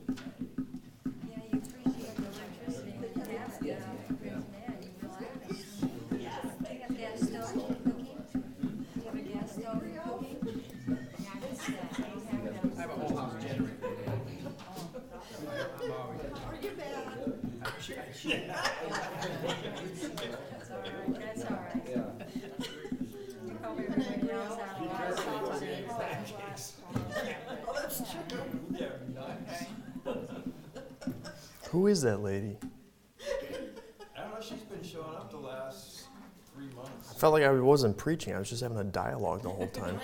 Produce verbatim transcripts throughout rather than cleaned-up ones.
Who is that lady? I don't know, she's been showing up the last three months. I felt like I wasn't preaching. I was just having a dialogue the whole time.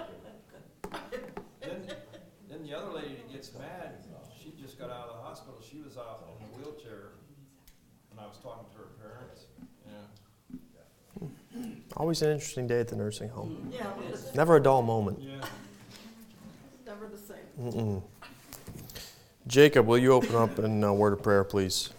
Then, then the other lady that gets mad, she just got out of the hospital. She was out in a wheelchair, and I was talking to her parents. Yeah. Always an interesting day at the nursing home. Yeah. Never a dull moment. Yeah. Never the same. Mm-mm. Jacob, will you open up in a word of prayer, please?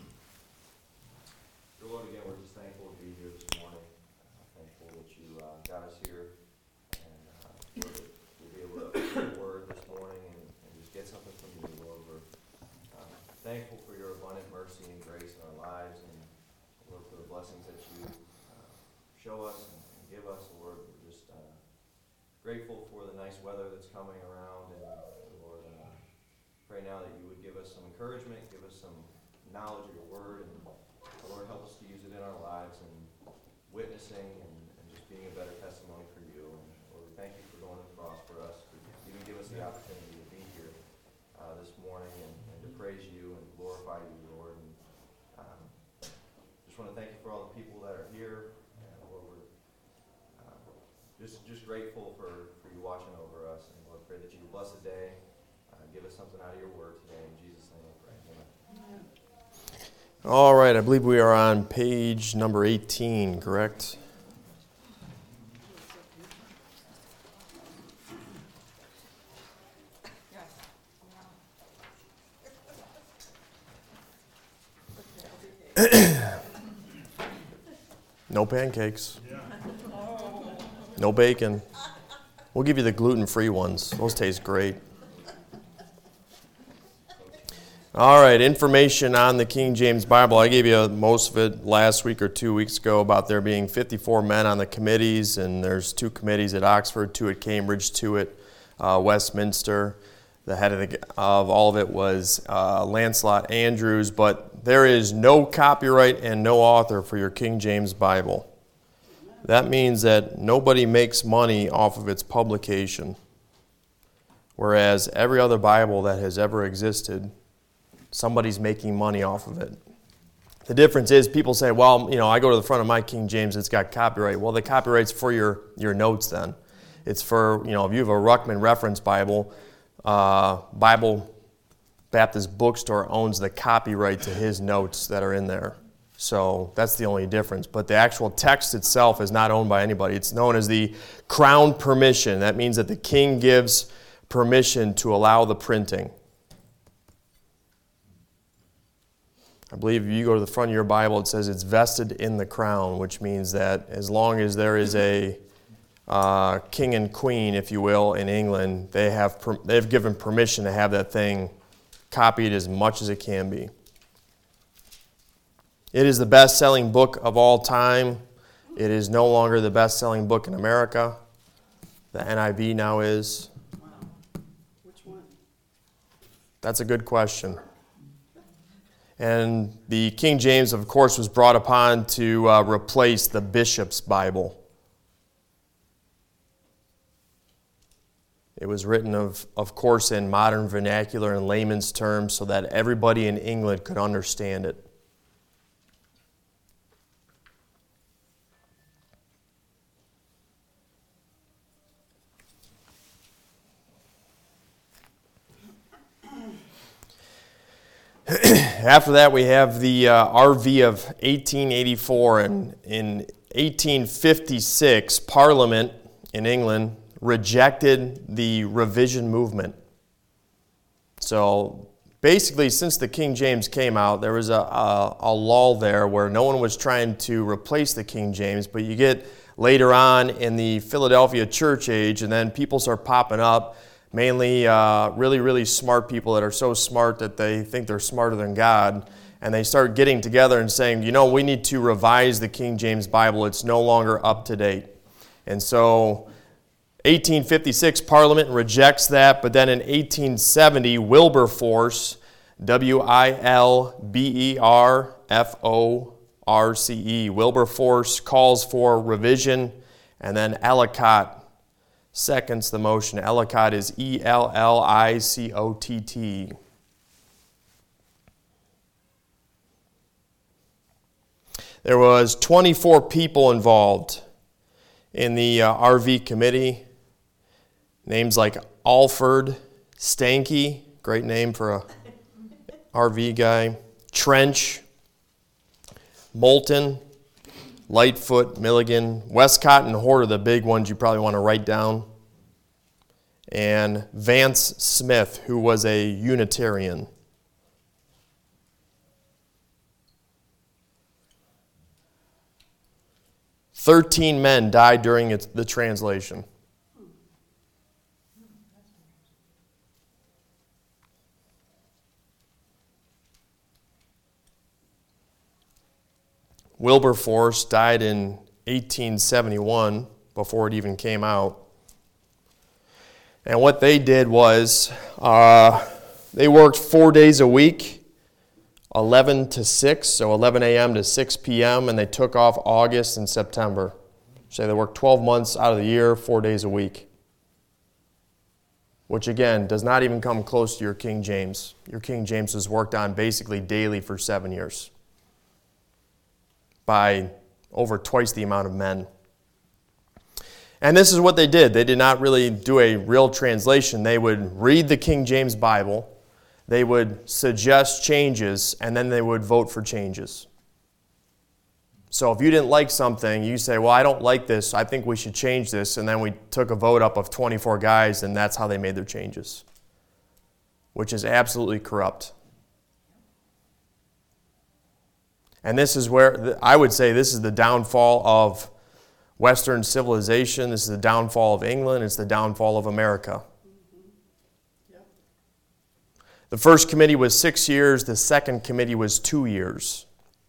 Lord, again, we're just thankful to be here this morning. Uh, thankful that you uh, got us here, and uh, Lord, that we'll be able to hear the word this morning and, and just get something from you, Lord. We're uh, thankful for your abundant mercy and grace in our lives, and Lord, for the blessings that you uh, show us and, and give us, Lord. We're just uh, grateful for the nice weather that's coming around, and Lord, uh, pray now that you would give us some encouragement, give us some knowledge of your word, and Lord, help us to use it in our lives and witnessing and, and just being a better testimony for you. And Lord, we thank you for going to the cross for us, for even give us the opportunity to be here uh, this morning and, and to praise you and glorify you, Lord. And um, just want to thank you for all the people that are here. And Lord, we're uh, just just grateful for, for you watching over us. And Lord, pray that you bless the day. Give us something out of your word today. In Jesus' name I pray. Amen. All right, I believe we are on page number eighteen, correct? No pancakes. No bacon. We'll give you the gluten-free ones. Those taste great. All right, information on the King James Bible. I gave you most of it last week or two weeks ago about there being fifty-four men on the committees, and there's two committees at Oxford, two at Cambridge, two at uh, Westminster. The head of, the, of all of it was uh, Lancelot Andrews, but there is no copyright and no author for your King James Bible. That means that nobody makes money off of its publication, whereas every other Bible that has ever existed, somebody's making money off of it. The difference is people say, well, you know, I go to the front of my King James, it's got copyright. Well, the copyright's for your, your notes then. It's for, you know, if you have a Ruckman Reference Bible, uh, Bible Baptist Bookstore owns the copyright to his notes that are in there. So that's the only difference. But the actual text itself is not owned by anybody. It's known as the Crown Permission. That means that the king gives permission to allow the printing. I believe if you go to the front of your Bible, it says it's vested in the crown, which means that as long as there is a uh, king and queen, if you will, in England, they have per- they've given permission to have that thing copied as much as it can be. It is the best-selling book of all time. It is no longer the best-selling book in America. The N I V now is. Wow. Which one? That's a good question. And the King James, of course, was brought upon to uh, replace the Bishop's Bible. It was written, of, of course, in modern vernacular and layman's terms so that everybody in England could understand it. After that, we have the uh, R V of eighteen eighty-four, and in eighteen fifty-six, Parliament in England rejected the revision movement. So basically, since the King James came out, there was a, a, a lull there where no one was trying to replace the King James, but you get later on in the Philadelphia church age, and then people start popping up mainly uh, really, really smart people that are so smart that they think they're smarter than God. And they start getting together and saying, you know, we need to revise the King James Bible. It's no longer up to date. And so eighteen fifty-six Parliament rejects that, but then in eighteen seventy, Wilberforce, W I L B E R F O R C E, Wilberforce calls for revision, and then Ellicott seconds the motion. Ellicott is E L L I C O T T. There was twenty-four people involved in the uh, R V committee. Names like Alford Stanky, great name for a R V guy. Trench, Moulton, Lightfoot, Milligan, Westcott, and Hort are the big ones you probably want to write down. And Vance Smith, who was a Unitarian. Thirteen men died during its, the translation. Wilberforce died in eighteen seventy-one, before it even came out. And what they did was, uh, they worked four days a week, eleven to six, so eleven a.m. to six p.m., and they took off August and September. So they worked twelve months out of the year, four days a week. Which again, does not even come close to your King James. Your King James was worked on basically daily for seven years. By over twice the amount of men. And this is what they did. They did not really do a real translation. They would read the King James Bible, they would suggest changes, and then they would vote for changes. So if you didn't like something, you say, well, I don't like this, I think we should change this, and then we took a vote up of twenty-four guys, and that's how they made their changes, which is absolutely corrupt. And this is where, I would say this is the downfall of Western civilization. This is the downfall of England. It's the downfall of America. Mm-hmm. Yep. The first committee was six years. The second committee was two years.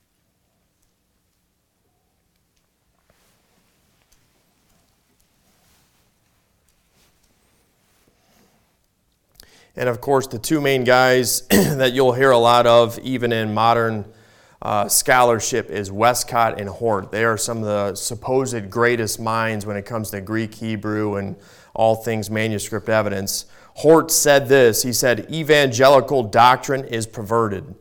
And of course, the two main guys that you'll hear a lot of, even in modern Uh, scholarship, is Westcott and Hort. They are some of the supposed greatest minds when it comes to Greek, Hebrew, and all things manuscript evidence. Hort said this, he said, evangelical doctrine is perverted.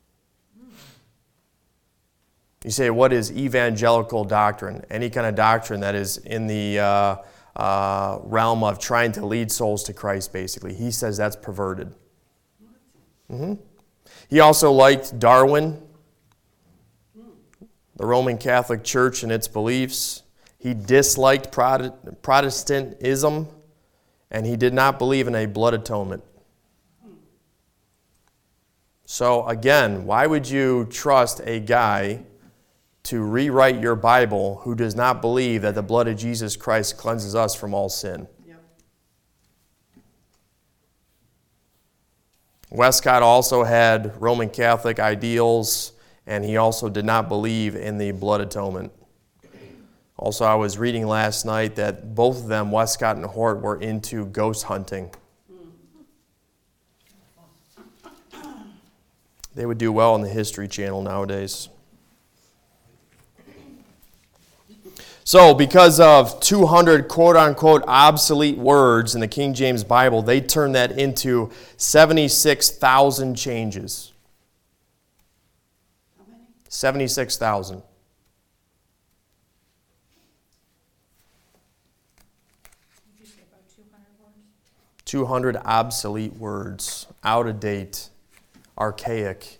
You say, what is evangelical doctrine? Any kind of doctrine that is in the uh, uh, realm of trying to lead souls to Christ, basically. He says that's perverted. Mm-hmm. He also liked Darwin, the Roman Catholic Church and its beliefs. He disliked Protestantism, and he did not believe in a blood atonement. So again, why would you trust a guy to rewrite your Bible who does not believe that the blood of Jesus Christ cleanses us from all sin? Yep. Westcott also had Roman Catholic ideals, and he also did not believe in the blood atonement. Also, I was reading last night that both of them, Westcott and Hort, were into ghost hunting. They would do well on the History Channel nowadays. So, because of two hundred quote-unquote obsolete words in the King James Bible, they turned that into seventy-six thousand changes. seventy-six thousand. Did you say about two hundred words? two hundred obsolete words, out of date, archaic.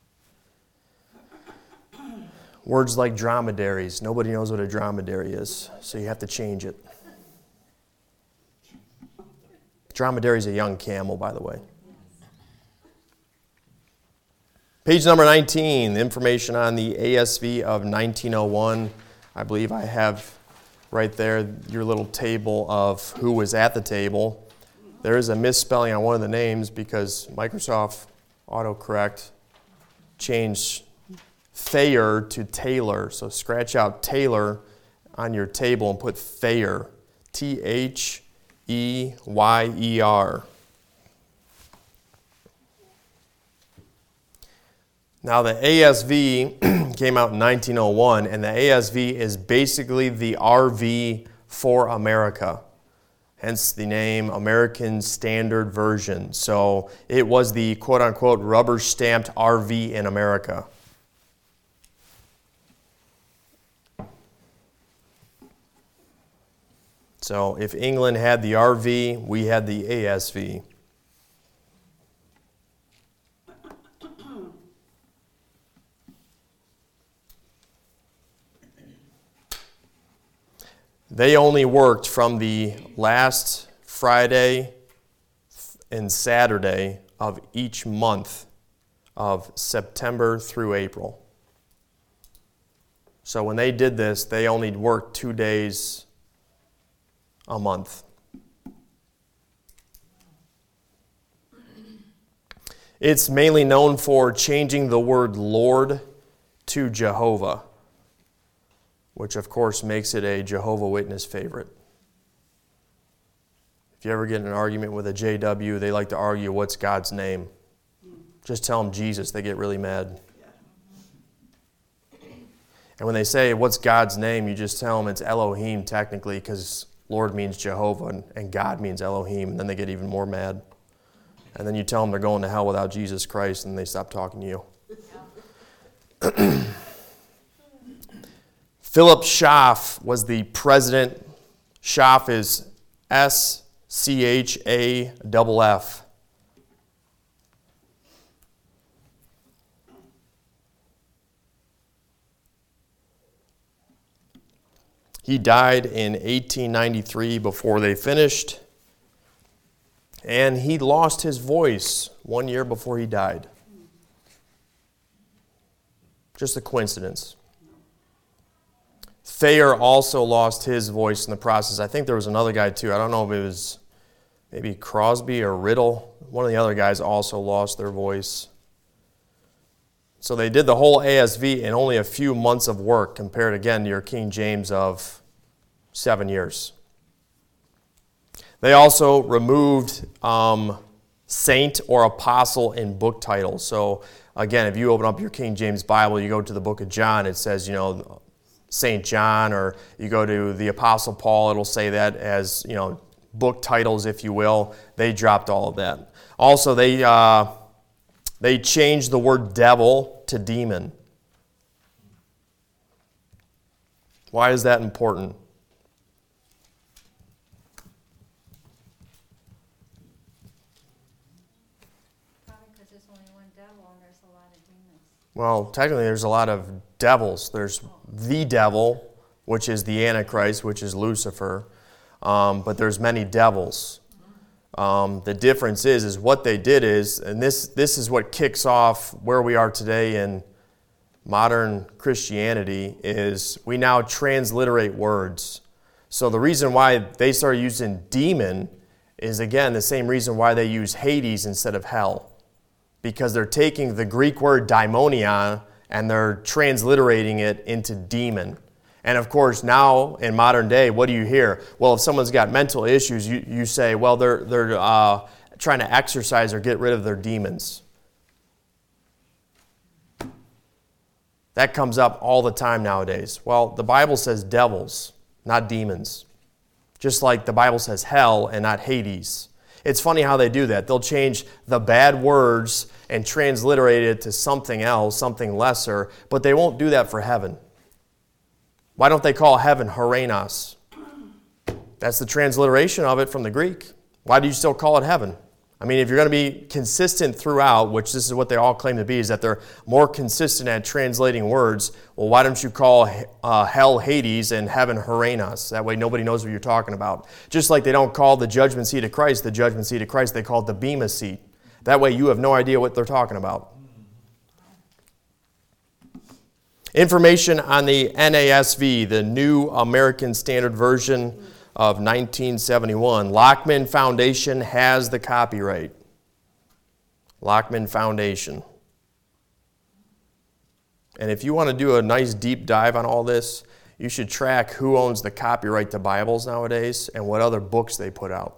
Words like dromedaries. Nobody knows what a dromedary is, so you have to change it. Dromedary is a young camel, by the way. Page number nineteen, information on the A S V of nineteen oh one. I believe I have right there your little table of who was at the table. there is a misspelling on one of the names because Microsoft autocorrect changed Thayer to Taylor. So scratch out Taylor on your table and put Thayer. T H E Y E R. Now the A S V came out in nineteen oh one, and the A S V is basically the R V for America. Hence the name American Standard Version. So it was the quote-unquote rubber-stamped R V in America. So if England had the R V, we had the A S V. They only worked from the last Friday and Saturday of each month of September through April. So when they did this, they only worked two days a month. It's mainly known for changing the word Lord to Jehovah, which of course makes it a Jehovah Witness favorite. If you ever get in an argument with a J W, they like to argue, what's God's name? Just tell them Jesus, they get really mad. And when they say, what's God's name, you just tell them it's Elohim technically, because Lord means Jehovah and, and God means Elohim, and then they get even more mad. And then you tell them they're going to hell without Jesus Christ, and they stop talking to you. Yeah. Philip Schaff was the president. Schaff is S C H A F F. He died in eighteen ninety-three before they finished, and he lost his voice one year before he died. Just a coincidence. Thayer also lost his voice in the process. I think there was another guy too. I don't know if it was maybe Crosby or Riddle. One of the other guys also lost their voice. So they did the whole A S V in only a few months of work compared again to your King James of seven years. They also removed um, saint or apostle in book titles. So again, if you open up your King James Bible, you go to the book of John, it says, you know, Saint John, or you go to the Apostle Paul, it'll say that as, you know, book titles, if you will. They dropped all of that. Also, they uh, they changed the word devil to demon. Why is that important? Probably because there's only one devil and there's a lot of demons. Well, technically there's a lot of devils. There's the devil, which is the Antichrist, which is Lucifer, um, but there's many devils. Um, the difference is, is what they did is, and this this is what kicks off where we are today in modern Christianity, is we now transliterate words. So the reason why they started using demon is, again, the same reason why they use Hades instead of hell. Because they're taking the Greek word daimonia and they're transliterating it into demon. And of course, now in modern day, what do you hear? Well, if someone's got mental issues, you, you say, well, they're, they're uh, trying to exorcise or get rid of their demons. That comes up all the time nowadays. Well, the Bible says devils, not demons. Just like the Bible says hell and not Hades. It's funny how they do that. They'll change the bad words and transliterate it to something else, something lesser, but they won't do that for heaven. Why don't they call heaven Haranos? That's the transliteration of it from the Greek. Why do you still call it heaven? I mean, if you're going to be consistent throughout, which this is what they all claim to be, is that they're more consistent at translating words, well, why don't you call uh, hell Hades and heaven Haranos? That way nobody knows what you're talking about. Just like they don't call the judgment seat of Christ the judgment seat of Christ, they call it the Bema seat. That way you have no idea what they're talking about. Information on the N A S V, the New American Standard Version. of nineteen seventy-one. Lockman Foundation has the copyright. Lockman Foundation. And if you want to do a nice deep dive on all this, you should track who owns the copyright to Bibles nowadays and what other books they put out.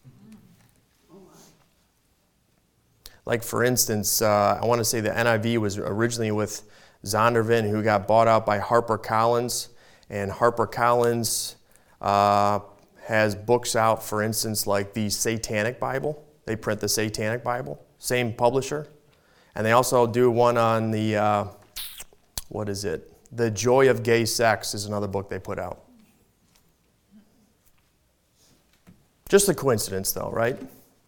Like, for instance, uh, I want to say the N I V was originally with Zondervan, who got bought out by HarperCollins. And HarperCollins uh, has books out, for instance, like the Satanic Bible. They print the Satanic Bible, same publisher. And they also do one on the, uh, what is it? The Joy of Gay Sex is another book they put out. Just a coincidence, though, right?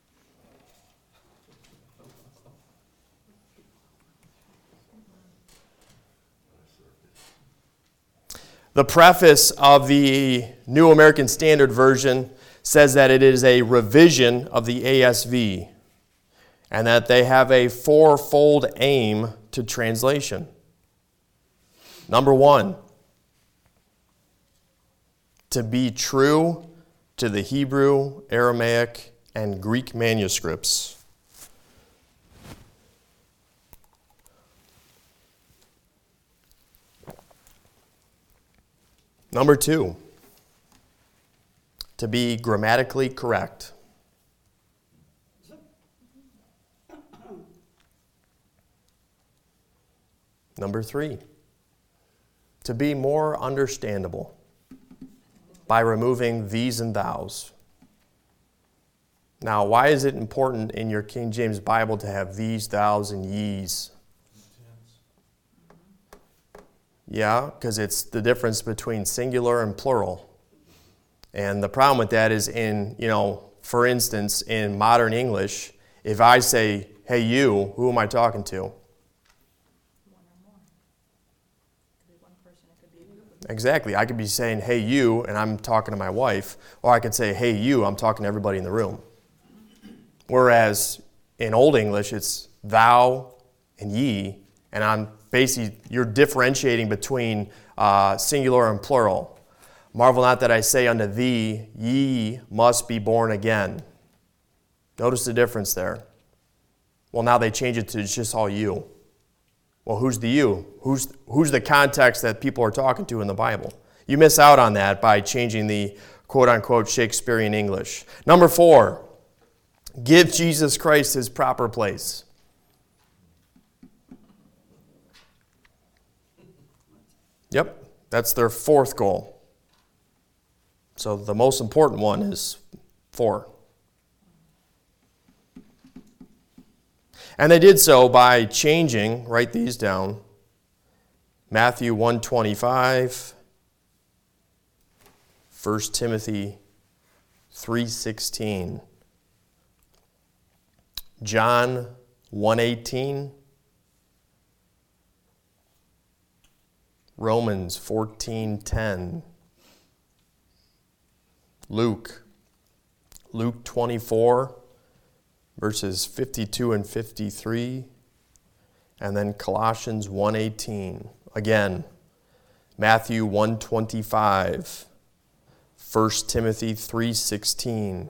The preface of the New American Standard Version says that it is a revision of the A S V and that they have a fourfold aim to translation. Number one, to be true to the Hebrew, Aramaic, and Greek manuscripts. Number two, to be grammatically correct. Number three, to be more understandable by removing these and thous. Now, why is it important in your King James Bible to have these, thous, and ye's? Yeah, because it's the difference between singular and plural. And the problem with that is in, you know, for instance, in modern English, if I say, hey, you, who am I talking to? One or more. It could be one person, it could be a group of Exactly. I could be saying, hey, you, and I'm talking to my wife. Or I could say, hey, you, I'm talking to everybody in the room. Whereas in Old English, it's thou and ye, and I'm basically, you're differentiating between uh, singular and plural. Marvel not that I say unto thee, ye must be born again. Notice the difference there. Well, now they change it to just all you. Well, who's the you? Who's, who's the context that people are talking to in the Bible? You miss out on that by changing the quote-unquote Shakespearean English. Number four, give Jesus Christ his proper place. Yep, that's their fourth goal. So the most important one is four. And they did so by changing, write these down, Matthew one twenty-five, First Timothy three sixteen, John one eighteen, Romans fourteen ten, Luke, Luke twenty-four, verses fifty-two and fifty-three, and then Colossians one eighteen. Again, Matthew one twenty-five, First Timothy three sixteen,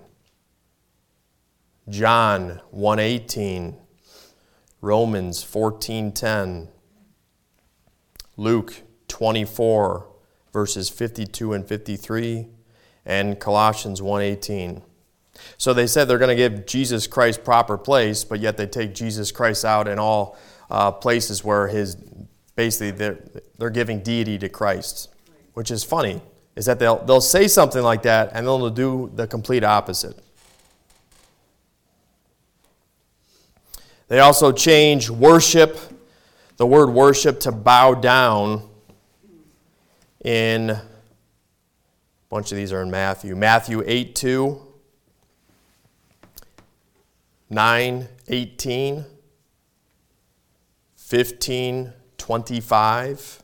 John one eighteen, Romans fourteen ten, Luke twenty-four, verses fifty-two and fifty-three, and Colossians one eighteen. So they said they're going to give Jesus Christ proper place, but yet they take Jesus Christ out in all uh, places where his, basically they're, they're giving deity to Christ, which is funny, is that they'll, they'll say something like that and then they'll do the complete opposite. They also change worship, the word worship, to bow down in, a bunch of these are in Matthew, Matthew eight two, nine eighteen, fifteen twenty-five,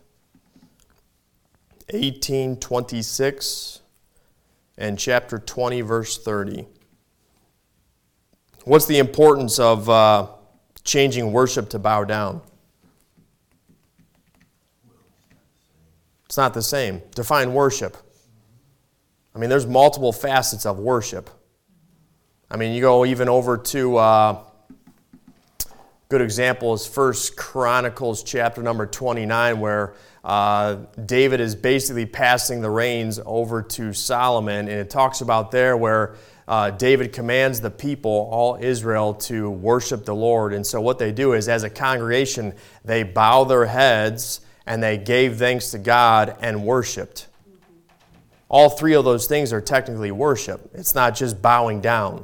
eighteen twenty-six, and chapter twenty, verse thirty. What's the importance of uh, changing worship to bow down? It's not the same. Define worship. I mean, there's multiple facets of worship. I mean, you go even over to, uh, good example is First Chronicles chapter number twenty-nine, where uh, David is basically passing the reins over to Solomon, and it talks about there where uh, David commands the people, all Israel, to worship the Lord. And so what they do is, as a congregation, they bow their heads and they gave thanks to God and worshiped. All three of those things are technically worship. It's not just bowing down.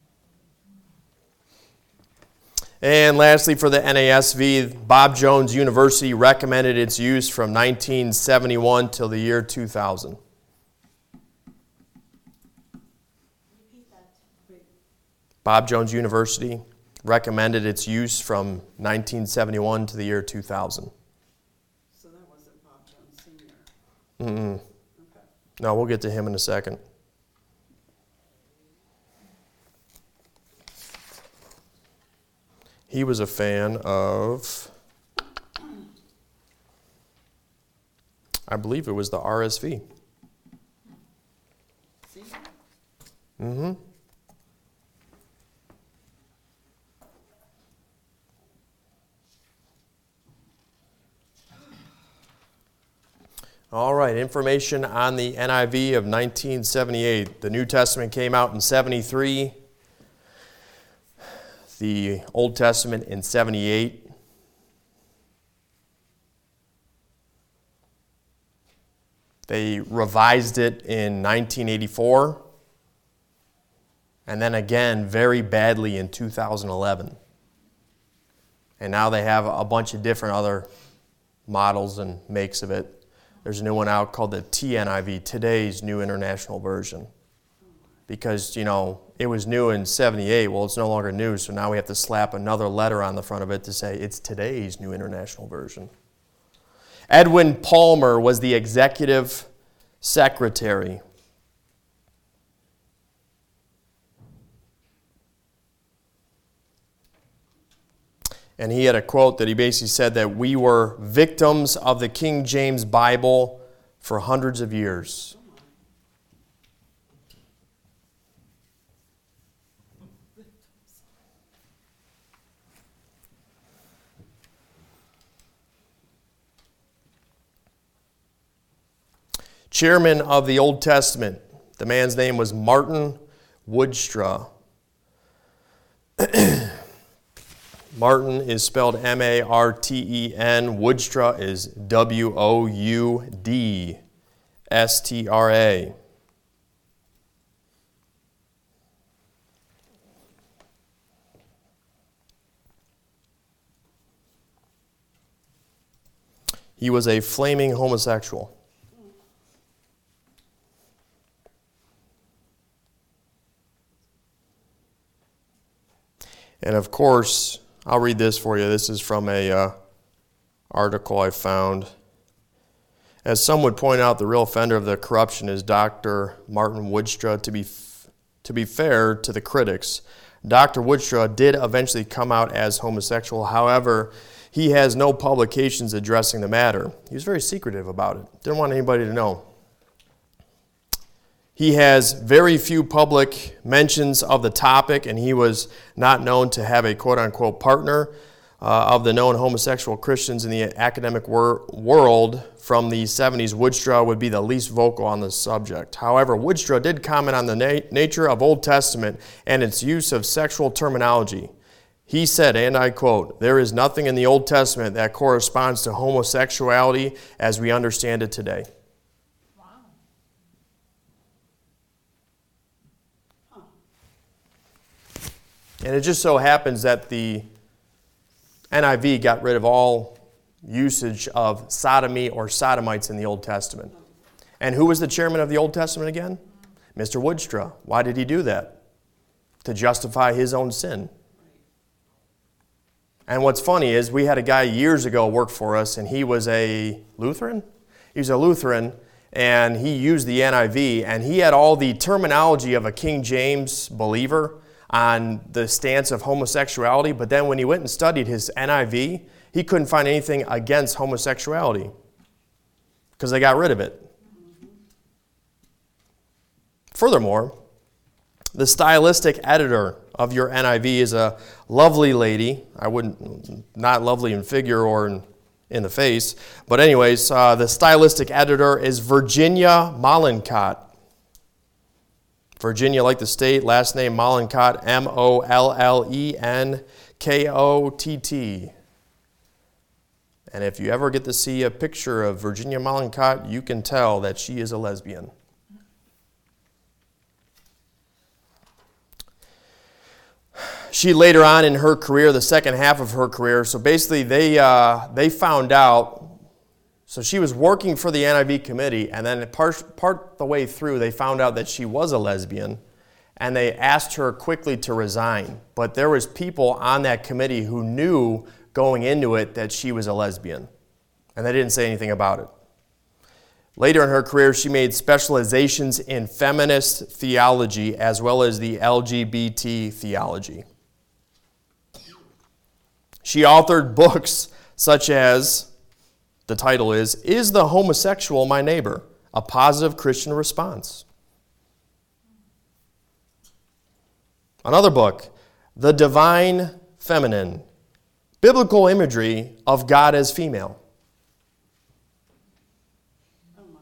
And lastly, for the N A S V, Bob Jones University recommended its use from nineteen seventy-one till the year two thousand. Bob Jones University recommended its use from nineteen seventy-one to the year two thousand. So that wasn't Bob Jones Senior. Mm-mm. Okay. No, we'll get to him in a second. He was a fan of, I believe it was the R S V. Senior? Mm-hmm. All right, information on the N I V of nineteen seventy-eight. The New Testament came out in seventy-three. The Old Testament in seventy-eight. They revised it in nineteen eighty-four. And then again, very badly in two thousand eleven. And now they have a bunch of different other models and makes of it. There's a new one out called the T N I V, Today's New International Version. Because, you know, it was new in seventy-eight. Well, it's no longer new, so now we have to slap another letter on the front of it to say it's today's New International Version. Edwin Palmer was the executive secretary. And he had a quote that he basically said that we were victims of the King James Bible for hundreds of years. Chairman of the Old Testament. The man's name was Martin Woodstraw. Martin is spelled M A R T E N. Woodstraw is W O U D S T R A. He was a flaming homosexual. And of course, I'll read this for you. This is from a uh, article I found. As some would point out, the real offender of the corruption is Doctor Martin Woodstraw. To be f- to be fair to the critics, Doctor Woodstraw did eventually come out as homosexual. However, he has no publications addressing the matter. He was very secretive about it. Didn't want anybody to know. He has very few public mentions of the topic, and he was not known to have a quote-unquote partner. Uh, of the known homosexual Christians in the academic wor- world from the seventies, Woodstraw would be the least vocal on the subject. However, Woodstraw did comment on the na- nature of Old Testament and its use of sexual terminology. He said, and I quote, "There is nothing in the Old Testament that corresponds to homosexuality as we understand it today." And it just so happens that the N I V got rid of all usage of sodomy or sodomites in the Old Testament. And who was the chairman of the Old Testament again? Mister Woodstraw. Why did he do that? To justify his own sin. And what's funny is we had a guy years ago work for us, and he was a Lutheran? He was a Lutheran, and he used the N I V, and he had all the terminology of a King James believer on the stance of homosexuality, but then when he went and studied his N I V, he couldn't find anything against homosexuality because they got rid of it. Furthermore, the stylistic editor of your N I V is a lovely lady. I wouldn't, not lovely in figure or in, in the face. But anyways, uh, the stylistic editor is Virginia Mollenkott. Virginia, like the state, last name Mollenkott, M O L L E N K O T T. And if you ever get to see a picture of Virginia Mollenkott, you can tell that she is a lesbian. She later on in her career, the second half of her career, so basically they uh, they found out, so she was working for the N I V committee, and then part, part the way through, they found out that she was a lesbian, and they asked her quickly to resign. But there was people on that committee who knew going into it that she was a lesbian, and they didn't say anything about it. Later in her career, she made specializations in feminist theology as well as the L G B T theology. She authored books such as, the title is, Is the Homosexual My Neighbor? A Positive Christian Response. Another book, The Divine Feminine, Biblical Imagery of God as Female. Oh my.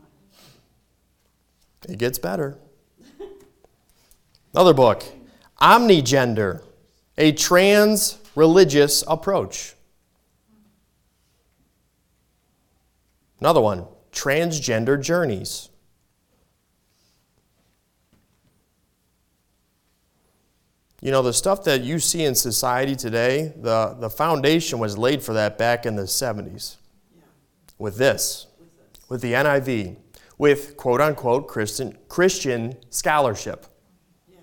It gets better. Another book, Omnigender, a trans-religious approach. Another one, Transgender Journeys. You know, the stuff that you see in society today, the, the foundation was laid for that back in the seventies. Yeah, With this, with this. with the N I V, with quote-unquote Christian, Christian scholarship. Yeah,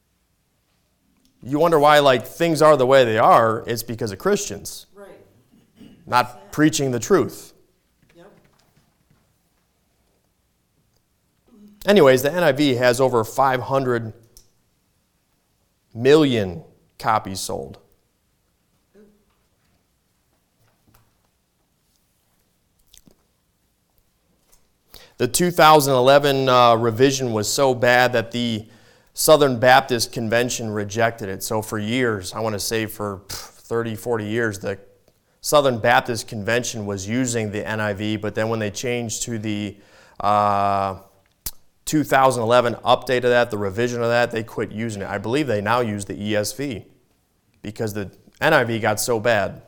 You wonder why, like, things are the way they are. It's because of Christians, right. not preaching the truth. Yep. Anyways, the N I V has over five hundred million copies sold. The two thousand eleven uh, revision was so bad that the Southern Baptist Convention rejected it. So for years, I want to say for thirty, forty years, the Southern Baptist Convention was using the N I V, but then when they changed to the uh, two thousand eleven update of that, the revision of that, they quit using it. I believe they now use the E S V because the N I V got so bad.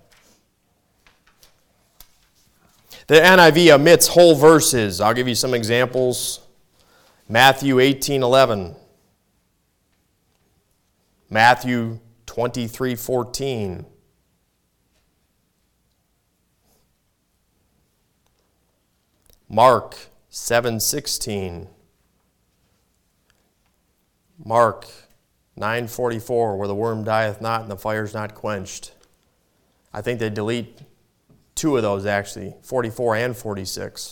The N I V omits whole verses. I'll give you some examples. Matthew eighteen eleven. Matthew twenty-three fourteen. Mark seven sixteen. Mark nine forty-four, where the worm dieth not and the fire's not quenched. I think they delete two of those actually, forty-four and forty-six.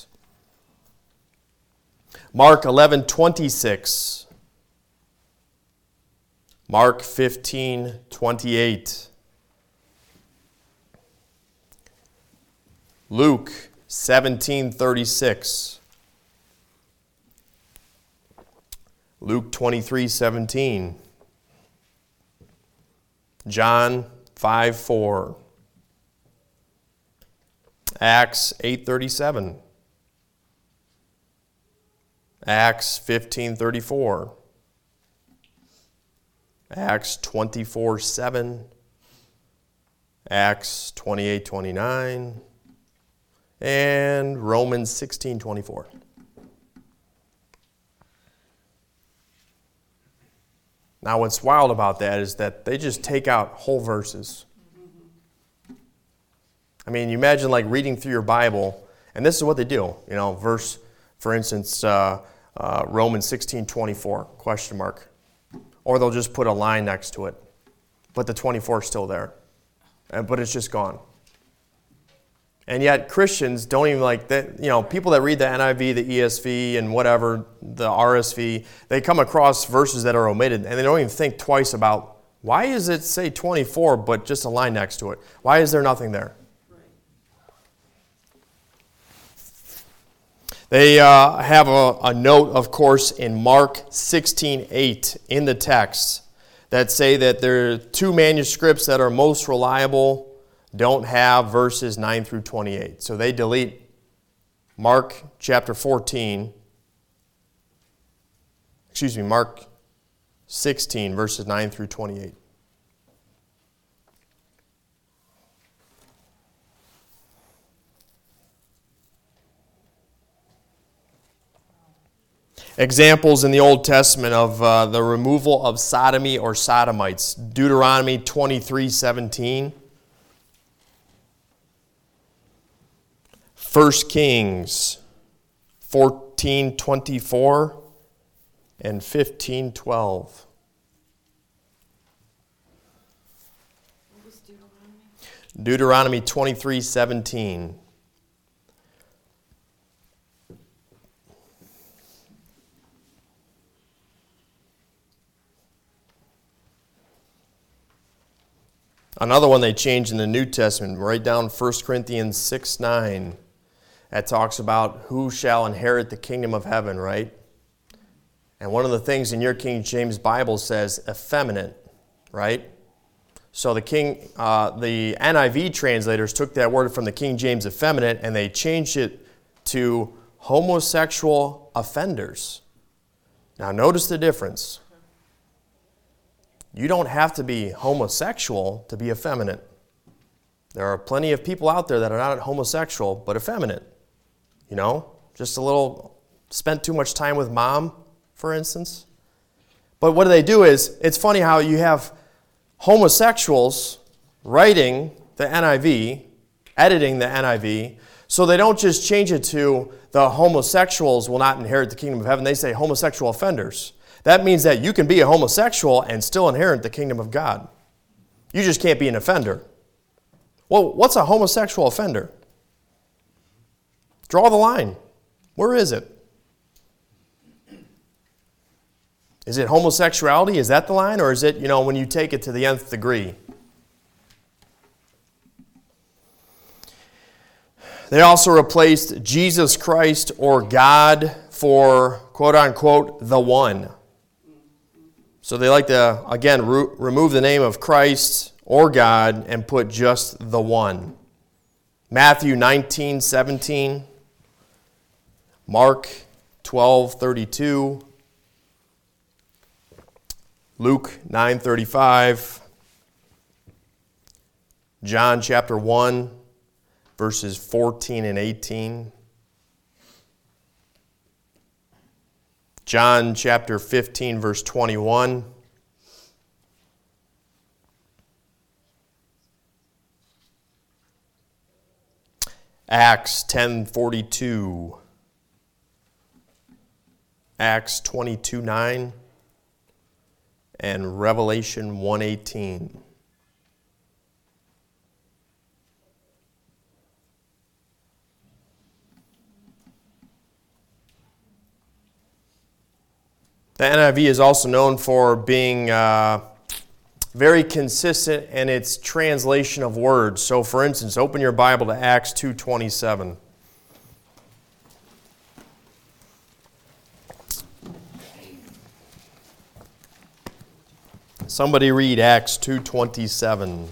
Mark eleven twenty-six. Mark fifteen twenty-eight. Luke seventeen thirty-six. Luke twenty-three seventeen. John five four. Acts eight thirty-seven. Acts fifteen thirty-four. Acts twenty-four seven. Acts twenty-eight twenty-nine. And Romans sixteen twenty-four. Now what's wild about that is that they just take out whole verses. I mean, you imagine like reading through your Bible, and this is what they do. You know, verse, for instance, uh, uh, Romans sixteen twenty-four, question mark. Or they'll just put a line next to it. But the twenty-four is still there. And, but it's just gone. And yet Christians don't even like that. You know, people that read the N I V, the E S V, and whatever, the R S V, they come across verses that are omitted, and they don't even think twice about, why does it say twenty-four but just a line next to it? Why is there nothing there? They uh, have a, a note, of course, in Mark sixteen eight in the text that say that there are two manuscripts that are most reliable don't have verses nine through twenty-eight. So they delete Mark chapter fourteen, excuse me, Mark sixteen, verses nine through twenty-eight. Examples in the Old Testament of uh, the removal of sodomy or sodomites. Deuteronomy twenty-three seventeen. First Kings fourteen twenty-four and fifteen twelve. What was Deuteronomy? Deuteronomy twenty-three seventeen. Another one they changed in the New Testament, right down First Corinthians six nine. That talks about who shall inherit the kingdom of heaven, right? And one of the things in your King James Bible says effeminate, right? So the King, uh, the N I V translators took that word from the King James effeminate and they changed it to homosexual offenders. Now notice the difference. You don't have to be homosexual to be effeminate. There are plenty of people out there that are not homosexual but effeminate. You know, just a little, spent too much time with mom, for instance. But what do they do is, it's funny how you have homosexuals writing the N I V, editing the N I V, so they don't just change it to the homosexuals will not inherit the kingdom of heaven. They say homosexual offenders. That means that you can be a homosexual and still inherit the kingdom of God. You just can't be an offender. Well, what's a homosexual offender? Draw the line. Where is it? Is it homosexuality? Is that the line? Or is it, you know, when you take it to the nth degree? They also replaced Jesus Christ or God for, quote unquote, the one. So they like to, again, re- remove the name of Christ or God and put just the one. Matthew nineteen seventeen, Mark twelve thirty-two, Luke nine thirty-five, John chapter one, verses fourteen and eighteen, John chapter fifteen, verse twenty-one, Acts ten forty-two, Acts twenty-two nine, and Revelation one eighteen. The N I V is also known for being uh, very consistent in its translation of words. So, for instance, open your Bible to Acts two twenty-seven. Somebody read Acts two twenty-seven.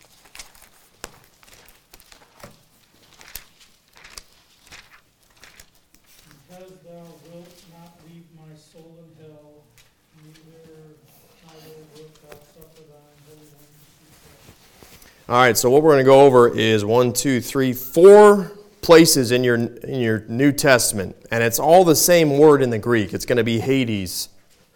Because thou wilt not leave my soul in hell, neither neither wilt thou suffer thine holy one to see corruption. All right, so what we're going to go over is one, two, three, four places in your in your New Testament, and it's all the same word in the Greek. It's going to be Hades.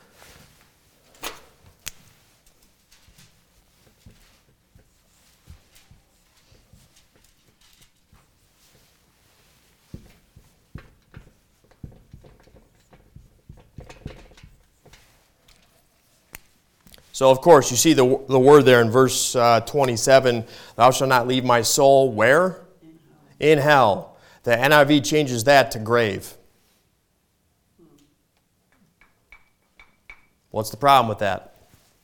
So, of course, you see the, the word there in verse uh, twenty-seven, thou shalt not leave my soul where? In hell. In hell. The N I V changes that to grave. What's the problem with that?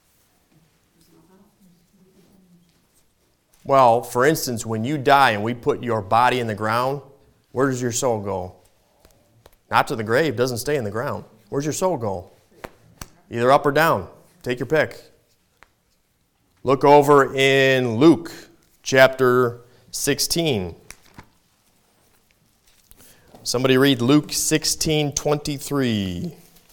Well, for instance, when you die and we put your body in the ground, where does your soul go? Not to the grave, doesn't stay in the ground. Where's your soul go? Either up or down. Take your pick. Look over in Luke chapter sixteen. Somebody read Luke sixteen twenty-three.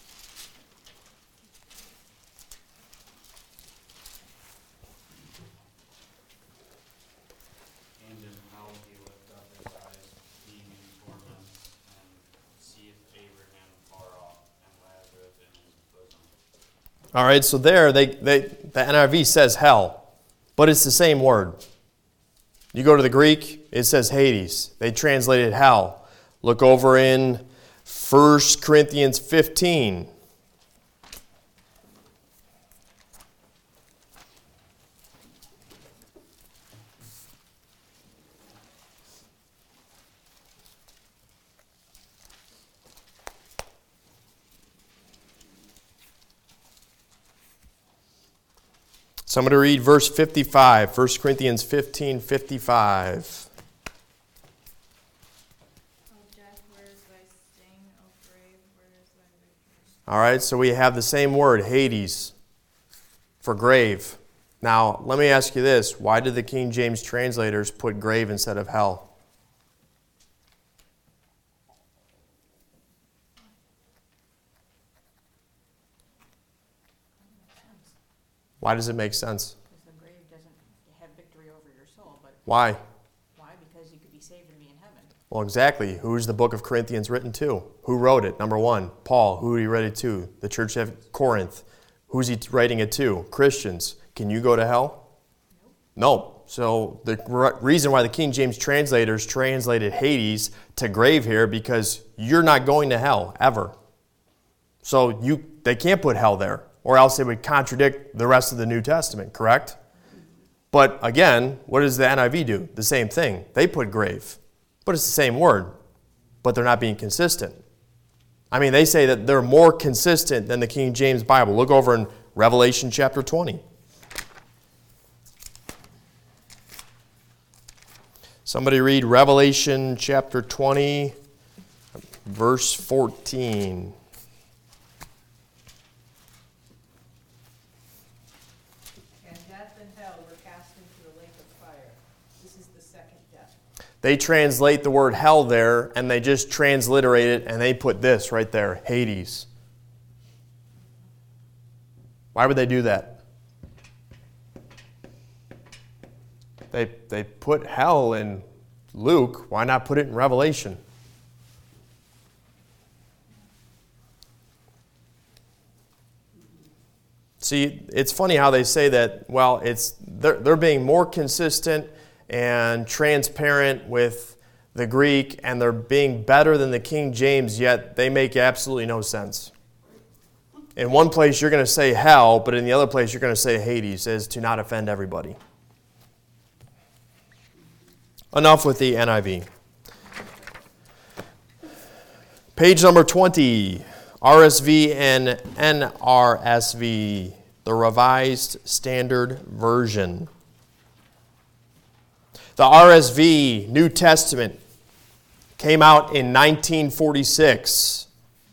And in hell he lift up his eyes, being in torments, and seeth Abraham far off, and Lazarus in his bosom. All right, so there, they, they, the N I V says hell, but it's the same word. You go to the Greek, it says Hades. They translated hell. Look over in First Corinthians fifteen. Somebody read verse fifty-five, First Corinthians fifteen, fifty-five. O death, where is thy sting? O grave, where is thy victory? All right, so we have the same word, Hades, for grave. Now, let me ask you this. Why did the King James translators put grave instead of hell? Why does it make sense? Because the grave doesn't have victory over your soul, but Why? why? Because you could be saved and be in heaven. Well, exactly. Who's the book of Corinthians written to? Who wrote it? Number one, Paul. Who he wrote it to? The church of Corinth. Who's he writing it to? Christians. Can you go to hell? No. So the r- reason why the King James translators translated Hades to grave here, because you're not going to hell ever. So you they can't put hell there, or else it would contradict the rest of the New Testament, correct? But again, what does the N I V do? The same thing. They put grave, but it's the same word, but they're not being consistent. I mean, they say that they're more consistent than the King James Bible. Look over in Revelation chapter twenty. Somebody read Revelation chapter twenty, verse fourteen. And death and hell were cast into the lake of fire. This is the second death. They translate the word hell there, and they just transliterate it, and they put this right there, Hades. Why would they do that? They, they put hell in Luke. Why not put it in Revelation? See, it's funny how they say that, well, it's they're, they're being more consistent and transparent with the Greek, and they're being better than the King James, yet they make absolutely no sense. In one place, you're going to say hell, but in the other place, you're going to say Hades, as to not offend everybody. Enough with the N I V. Page number twenty, R S V and N R S V, the Revised Standard Version. The R S V, New Testament, came out in nineteen forty-six.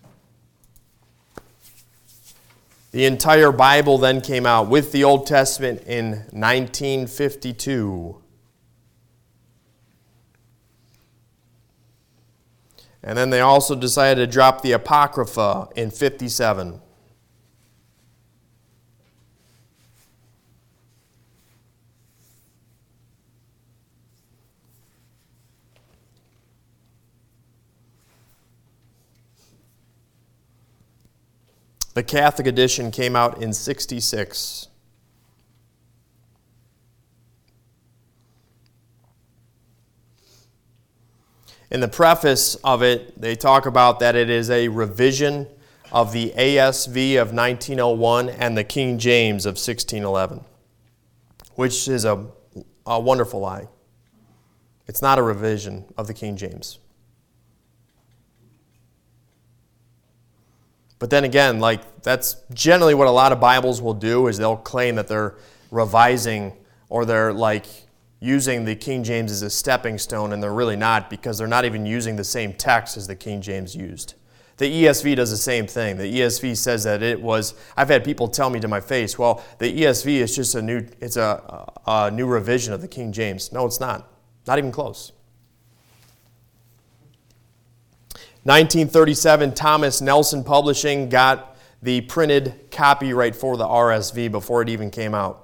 The entire Bible then came out with the Old Testament in nineteen fifty-two. And then they also decided to drop the Apocrypha in fifty-seven. The Catholic edition came out in sixty-six. In the preface of it, they talk about that it is a revision of the A S V of nineteen oh one and the King James of sixteen eleven, which is a, a wonderful lie. It's not a revision of the King James. But then again, like that's generally what a lot of Bibles will do, is they'll claim that they're revising, or they're like using the King James as a stepping stone, and they're really not, because they're not even using the same text as the King James used. The E S V does the same thing. The E S V says that it was, I've had people tell me to my face, well, the E S V is just a new, it's a, a new revision of the King James. No, it's not. Not even close. nineteen thirty-seven, Thomas Nelson Publishing got the printed copyright for the R S V before it even came out.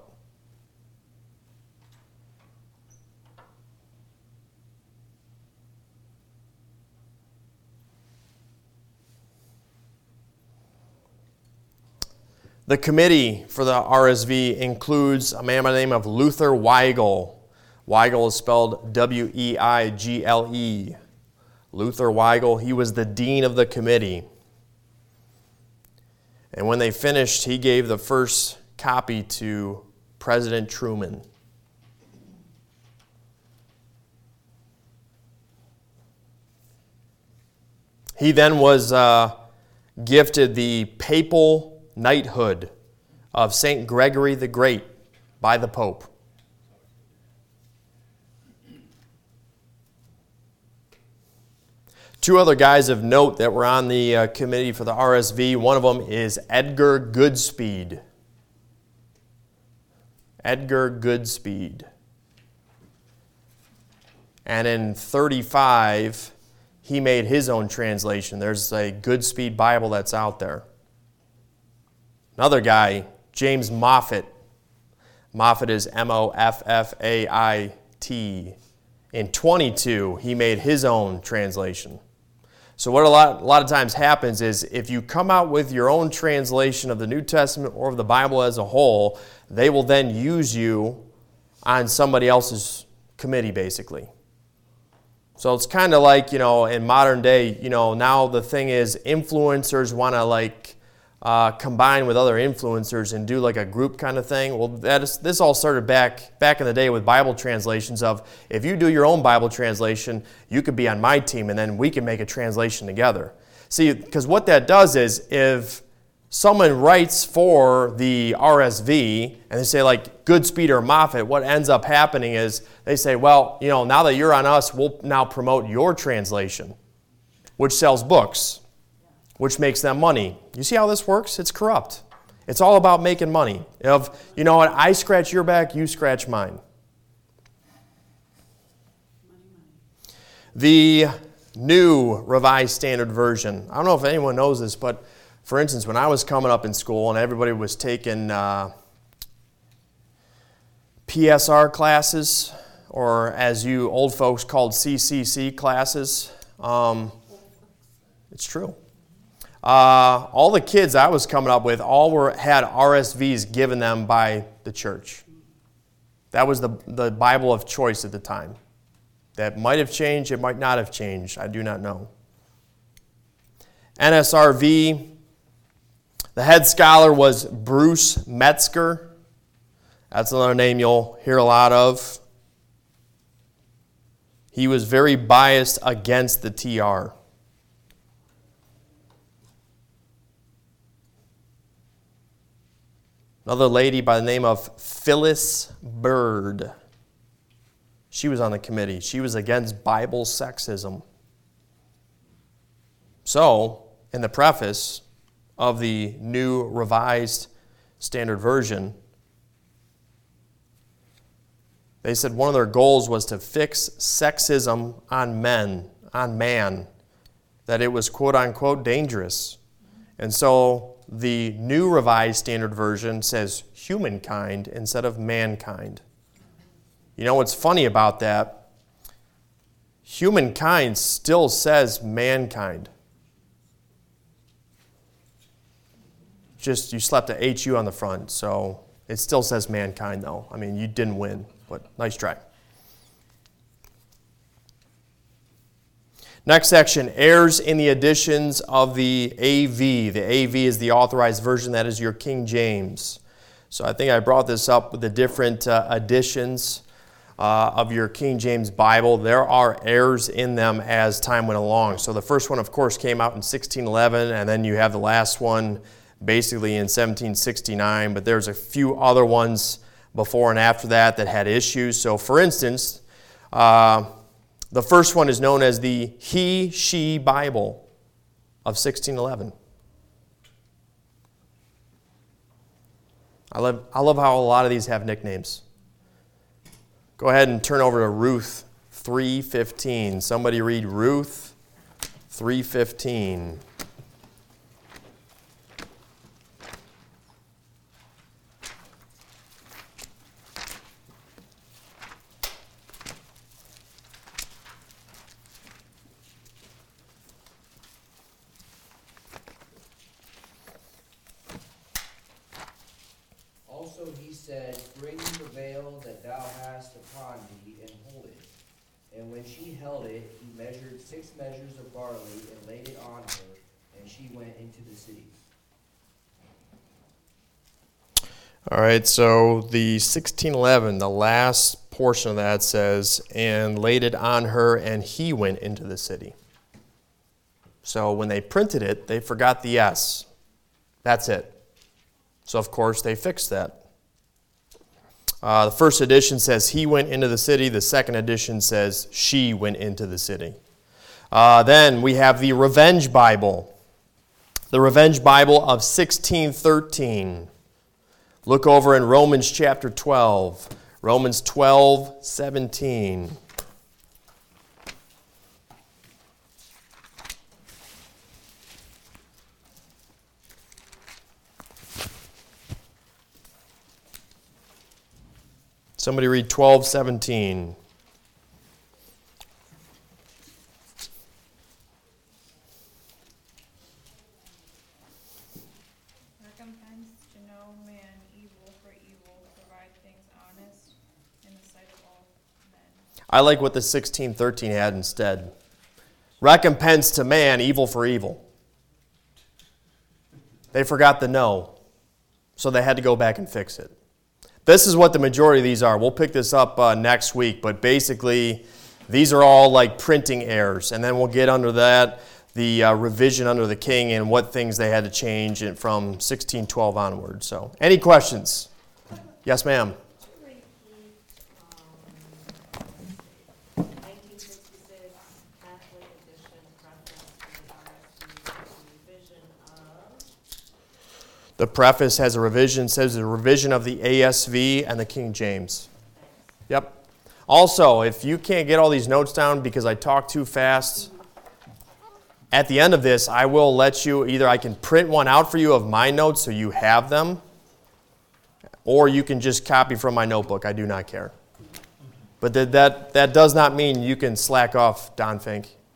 The committee for the R S V includes a man by the name of Luther Weigel. Weigel is spelled W E I G L E. Luther Weigel, he was the dean of the committee. And when they finished, he gave the first copy to President Truman. He then was uh, gifted the papal knighthood of Saint Gregory the Great by the Pope. Two other guys of note that were on the uh, committee for the R S V. One of them is Edgar Goodspeed. Edgar Goodspeed. And in thirty-five, he made his own translation. There's a Goodspeed Bible that's out there. Another guy, James Moffat. Moffat is M O F F A I T. In twenty-two, he made his own translation. So what a lot, a lot of times happens is if you come out with your own translation of the New Testament or of the Bible as a whole, they will then use you on somebody else's committee, basically. So it's kind of like, you know, in modern day, you know, now the thing is influencers want to like uh, combine with other influencers and do like a group kind of thing. Well, that is, this all started back back in the day with Bible translations of if you do your own Bible translation, you could be on my team and then we can make a translation together. See, because what that does is if someone writes for the R S V and they say like Goodspeed or Moffat, what ends up happening is they say, well, you know, now that you're on us, we'll now promote your translation, which sells books, which makes them money. You see how this works? It's corrupt. It's all about making money. Of, you know what, I scratch your back, you scratch mine. The New Revised Standard Version. I don't know if anyone knows this, but for instance, when I was coming up in school and everybody was taking uh, P S R classes, or as you old folks called C C C classes, um, it's true. Uh, all the kids I was coming up with all were had R S Vs given them by the church. That was the, the Bible of choice at the time. That might have changed, it might not have changed. I do not know. N S R V, the head scholar was Bruce Metzger. That's another name you'll hear a lot of. He was very biased against the T R. Another lady by the name of Phyllis Bird. She was on the committee. She was against Bible sexism. So, in the preface of the New Revised Standard Version, they said one of their goals was to fix sexism on men, on man, that it was quote-unquote dangerous. And so the New Revised Standard Version says humankind instead of mankind. You know what's funny about that? Humankind still says mankind. Just you slapped a H U on the front, so it still says mankind though. I mean, you didn't win, but nice try. Next section, errors in the editions of the A V. The A V is the authorized version. That is your King James. So I think I brought this up with the different uh, editions uh, of your King James Bible. There are errors in them as time went along. So the first one, of course, came out in sixteen eleven, and then you have the last one basically in seventeen sixty-nine. But there's a few other ones before and after that that had issues. So for instance, uh, the first one is known as the He, She Bible of sixteen eleven. I love, I love how a lot of these have nicknames. Go ahead and turn over to Ruth three fifteen. Somebody read Ruth three fifteen. Also he said, Bring the veil that thou hast upon thee, and hold it. And when she held it, he measured six measures of barley, and laid it on her, and she went into the city. All right, so the sixteen eleven, the last portion of that says, and laid it on her, and he went into the city. So when they printed it, they forgot the S. That's it. So, of course, they fixed that. Uh, the first edition says he went into the city. The second edition says she went into the city. Uh, then we have the Revenge Bible. The Revenge Bible of sixteen thirteen. Look over in Romans chapter twelve. Romans twelve seventeen. Somebody read twelve seventeen. Recompense to no man evil for evil, provide things honest in the sight of all men. I like what the sixteen thirteen had instead. Recompense to man evil for evil. They forgot the no, so they had to go back and fix it. This is what the majority of these are. We'll pick this up uh, next week, but basically these are all like printing errors, and then we'll get under that, the uh, revision under the king and what things they had to change in, from sixteen twelve onward. So, any questions? Yes, ma'am. nineteen sixty-six Catholic edition preface to the R S V revision of. The preface has a revision, says a revision of the A S V and the King James. Yep. Also, if you can't get all these notes down because I talk too fast, at the end of this, I will let you, either I can print one out for you of my notes so you have them, or you can just copy from my notebook. I do not care. But that, that, that does not mean you can slack off, Don Fink.